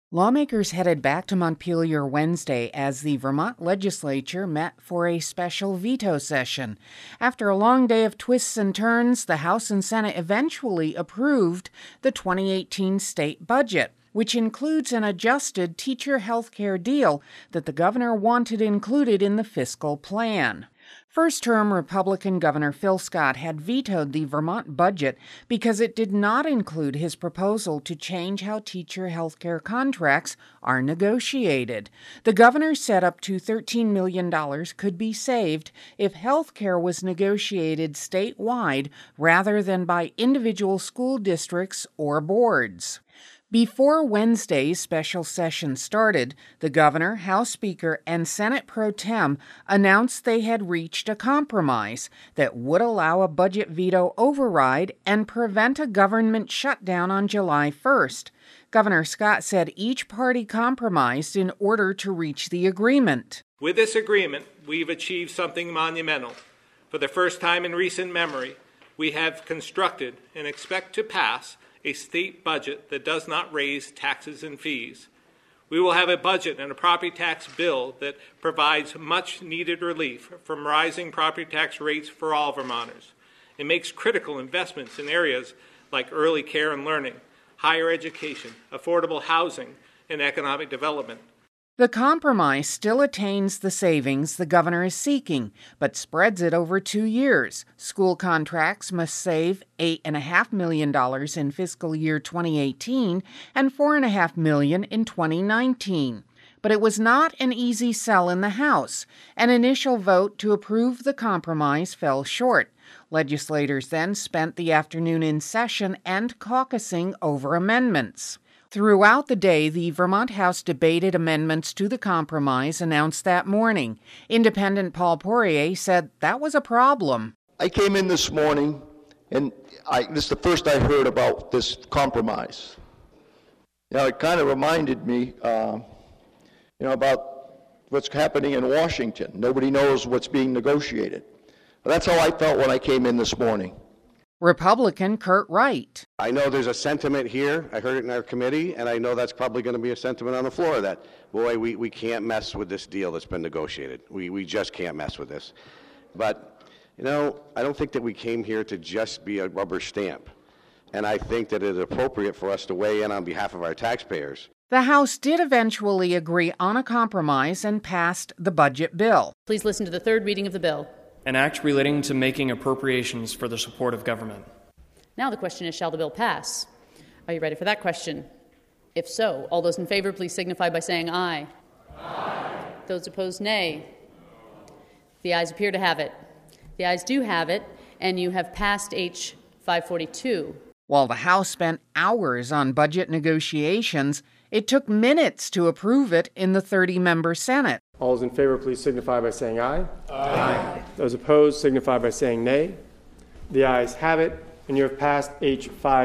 Lawmakers headed back to Montpelier Wednesday as the Vermont legislature met for a special veto session. After a long day of twists and turns, the House and Senate eventually approved the 2018 state budget, which includes an adjusted teacher health care deal that the governor wanted included in the fiscal plan. First-term Republican Governor Phil Scott had vetoed the Vermont budget because it did not include his proposal to change how teacher health care contracts are negotiated. The governor said up to $13 million could be saved if health care was negotiated statewide rather than by individual school districts or boards. Before Wednesday's special session started, the governor, House Speaker, and Senate Pro Tem announced they had reached a compromise that would allow a budget veto override and prevent a government shutdown on July 1st. Governor Scott said each party compromised in order to reach the agreement. With this agreement, we've achieved something monumental. For the first time in recent memory, we have constructed and expect to pass a state budget that does not raise taxes and fees. We will have a budget and a property tax bill that provides much needed relief from rising property tax rates for all Vermonters. It makes critical investments in areas like early care and learning, higher education, affordable housing, and economic development. The compromise still attains the savings the governor is seeking, but spreads it over 2 years. School contracts must save $8.5 million in fiscal year 2018 and $4.5 million in 2019. But it was not an easy sell in the House. An initial vote to approve the compromise fell short. Legislators then spent the afternoon in session and caucusing over amendments. Throughout the day, the Vermont House debated amendments to the compromise announced that morning. Independent Paul Poirier said that was a problem. I came in this morning, and this is the first I heard about this compromise. It kind of reminded me, about what's happening in Washington. Nobody knows what's being negotiated. But that's how I felt when I came in this morning. Republican Kurt Wright. I know there's a sentiment here. I heard it in our committee, and I know that's probably going to be a sentiment on the floor that, boy, we can't mess with this deal that's been negotiated. We just can't mess with this. But, I don't think that we came here to just be a rubber stamp. And I think that it is appropriate for us to weigh in on behalf of our taxpayers. The House did eventually agree on a compromise and passed the budget bill. Please listen to the third reading of the bill. An act relating to making appropriations for the support of government. Now the question is, shall the bill pass? Are you ready for that question? If so, all those in favor, please signify by saying aye. Aye. Those opposed, nay. The ayes appear to have it. The ayes do have it, and you have passed H. 542. While the House spent hours on budget negotiations, it took minutes to approve it in the 30-member Senate. All those in favor, please signify by saying aye. Aye. Those opposed, signify by saying nay. The ayes have it, and you have passed H.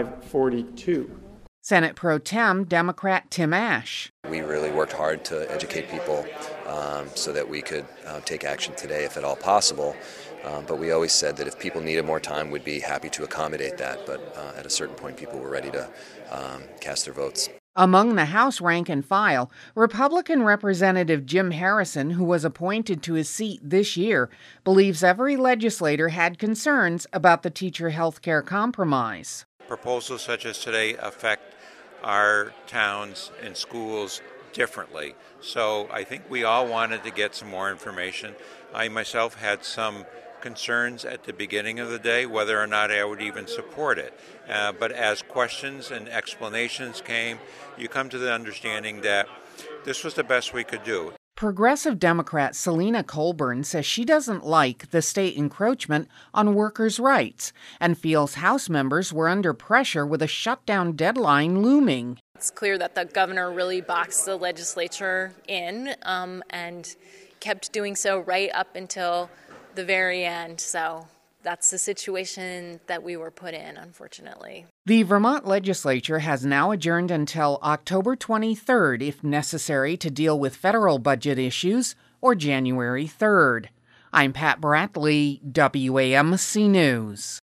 542. Senate Pro Tem Democrat Tim Ash. We really worked hard to educate people so that we could take action today if at all possible. But we always said that if people needed more time, we'd be happy to accommodate that. But at a certain point, people were ready to cast their votes. Among the House rank and file, Republican Representative Jim Harrison, who was appointed to his seat this year, believes every legislator had concerns about the teacher health care compromise. Proposals such as today affect our towns and schools differently. So I think we all wanted to get some more information. I myself had some concerns at the beginning of the day whether or not I would even support it. But as questions and explanations came, you come to the understanding that this was the best we could do. Progressive Democrat Selena Colburn says she doesn't like the state encroachment on workers' rights and feels House members were under pressure with a shutdown deadline looming. It's clear that the governor really boxed the legislature in and kept doing so right up until the very end. So that's the situation that we were put in, unfortunately. The Vermont legislature has now adjourned until October 23rd, if necessary, to deal with federal budget issues, or January 3rd. I'm Pat Bradley, WAMC News.